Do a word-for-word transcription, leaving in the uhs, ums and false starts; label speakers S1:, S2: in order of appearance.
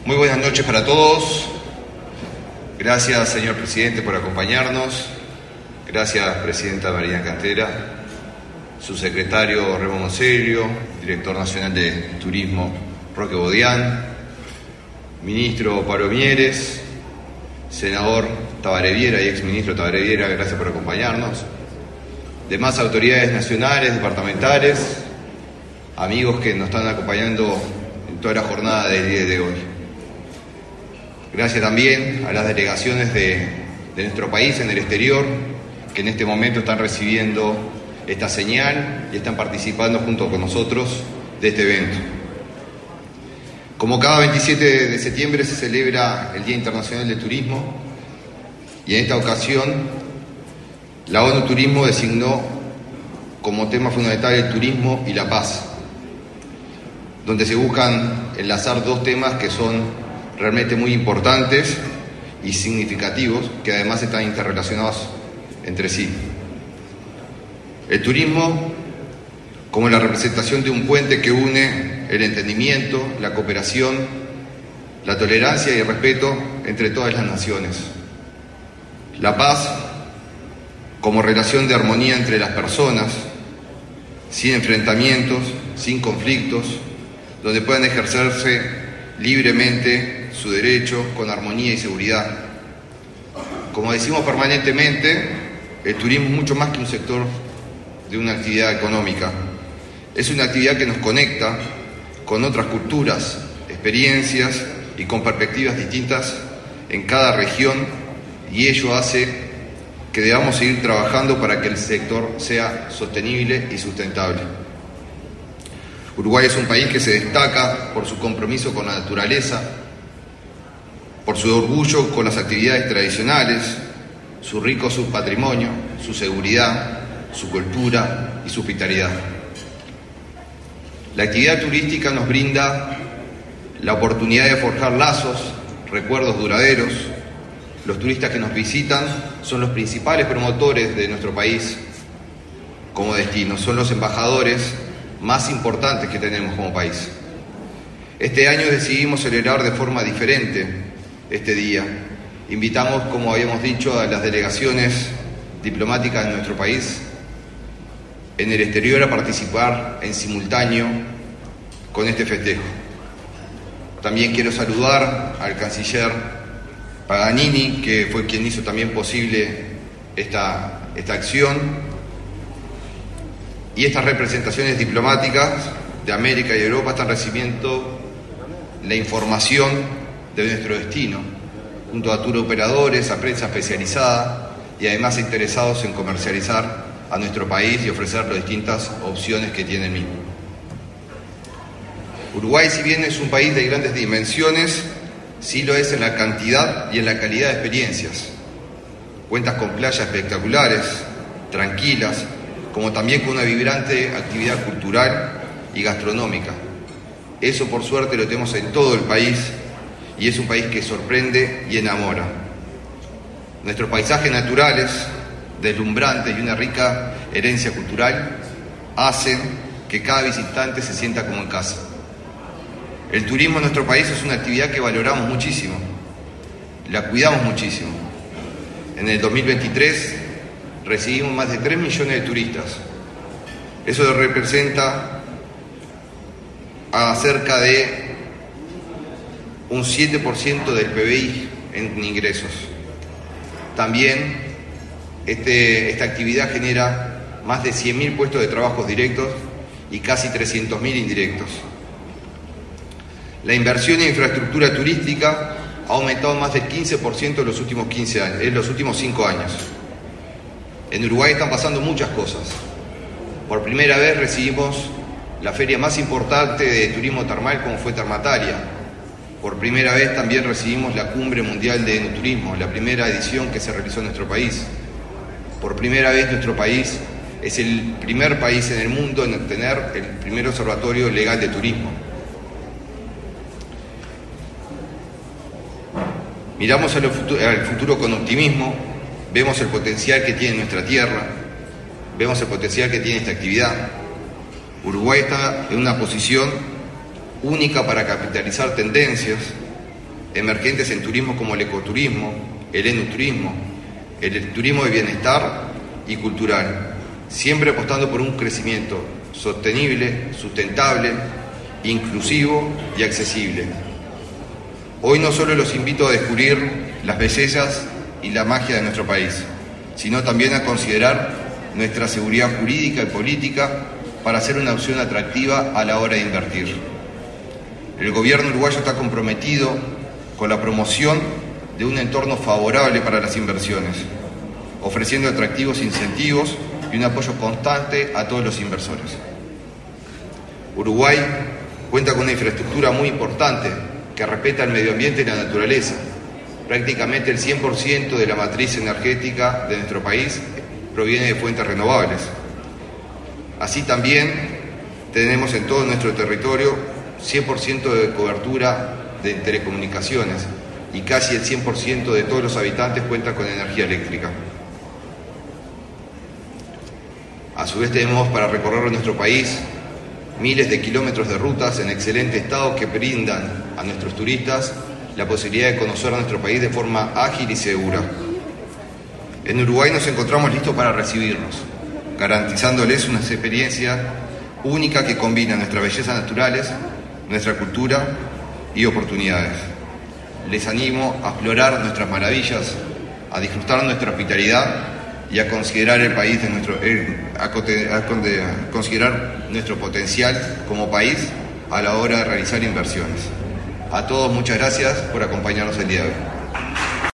S1: Muy buenas noches para todos. Gracias, señor presidente, por acompañarnos. Gracias, presidenta María Cantera, su secretario Remo Monseglio, director nacional de Turismo Roque Bodián, ministro Pablo Mieres, senador Tabaré Viera y exministro Tabaré Viera, gracias por acompañarnos. Demás autoridades nacionales, departamentales, amigos que nos están acompañando en toda la jornada del día de hoy. Gracias también a las delegaciones de, de nuestro país en el exterior, que en este momento están recibiendo esta señal y están participando junto con nosotros de este evento. Como cada veintisiete de septiembre se celebra el Día Internacional del Turismo, y en esta ocasión la ONU Turismo designó como tema fundamental el turismo y la paz, donde se buscan enlazar dos temas que son realmente muy importantes y significativos, que además están interrelacionados entre sí. El turismo como la representación de un puente que une el entendimiento, la cooperación, la tolerancia y el respeto entre todas las naciones. La paz como relación de armonía entre las personas, sin enfrentamientos, sin conflictos, donde puedan ejercerse libremente su derecho con armonía y seguridad. Como decimos permanentemente, el turismo es mucho más que un sector de una actividad económica. Es una actividad que nos conecta con otras culturas, experiencias y con perspectivas distintas en cada región, y ello hace que debamos seguir trabajando para que el sector sea sostenible y sustentable. Uruguay es un país que se destaca por su compromiso con la naturaleza, por su orgullo con las actividades tradicionales, su rico subpatrimonio, su seguridad, su cultura y su hospitalidad. La actividad turística nos brinda la oportunidad de forjar lazos, recuerdos duraderos. Los turistas que nos visitan son los principales promotores de nuestro país como destino, son los embajadores más importantes que tenemos como país. Este año decidimos celebrar de forma diferente este día. Invitamos, como habíamos dicho, a las delegaciones diplomáticas de nuestro país en el exterior a participar en simultáneo con este festejo. También quiero saludar al canciller Paganini, que fue quien hizo también posible esta, esta acción. Y estas representaciones diplomáticas de América y Europa están recibiendo la información de nuestro destino, junto a tour operadores, a prensa especializada y además interesados en comercializar a nuestro país y ofrecer las distintas opciones que tiene el mismo. Uruguay, si bien es un país de grandes dimensiones, sí lo es en la cantidad y en la calidad de experiencias. Cuentas con playas espectaculares, tranquilas, como también con una vibrante actividad cultural y gastronómica. Eso, por suerte, lo tenemos en todo el país, y es un país que sorprende y enamora. Nuestros paisajes naturales, deslumbrantes y una rica herencia cultural hacen que cada visitante se sienta como en casa. El turismo en nuestro país es una actividad que valoramos muchísimo, la cuidamos muchísimo. En el dos mil veintitrés recibimos más de tres millones de turistas. Eso representa a cerca de un siete por ciento del P B I en ingresos. También este, esta actividad genera más de cien mil puestos de trabajo directos y casi trescientos mil indirectos. La inversión en infraestructura turística ha aumentado más del quince por ciento en los últimos quince años, en los últimos cinco años. En Uruguay están pasando muchas cosas. Por primera vez recibimos la feria más importante de turismo termal, como fue Termataria. Por primera vez también recibimos la Cumbre Mundial de Enoturismo, la primera edición que se realizó en nuestro país. Por primera vez nuestro país es el primer país en el mundo en tener el primer observatorio legal de turismo. Miramos al futuro, al futuro con optimismo, vemos el potencial que tiene nuestra tierra, vemos el potencial que tiene esta actividad. Uruguay está en una posición única para capitalizar tendencias emergentes en turismo como el ecoturismo, el enoturismo, el turismo de bienestar y cultural, siempre apostando por un crecimiento sostenible, sustentable, inclusivo y accesible. Hoy no solo los invito a descubrir las bellezas y la magia de nuestro país, sino también a considerar nuestra seguridad jurídica y política para ser una opción atractiva a la hora de invertir. El gobierno uruguayo está comprometido con la promoción de un entorno favorable para las inversiones, ofreciendo atractivos incentivos y un apoyo constante a todos los inversores. Uruguay cuenta con una infraestructura muy importante que respeta el medio ambiente y la naturaleza. Prácticamente el cien por ciento de la matriz energética de nuestro país proviene de fuentes renovables. Así también tenemos en todo nuestro territorio cien por ciento de cobertura de telecomunicaciones y casi el cien por ciento de todos los habitantes cuentan con energía eléctrica. A su vez tenemos para recorrer nuestro país miles de kilómetros de rutas en excelente estado que brindan a nuestros turistas la posibilidad de conocer a nuestro país de forma ágil y segura. En Uruguay nos encontramos listos para recibirnos, garantizándoles una experiencia única que combina nuestras bellezas naturales, nuestra cultura y oportunidades. Les animo a explorar nuestras maravillas, a disfrutar nuestra hospitalidad y a considerar el país de nuestro, a, a, a considerar nuestro potencial como país a la hora de realizar inversiones. A todos muchas gracias por acompañarnos el día de hoy.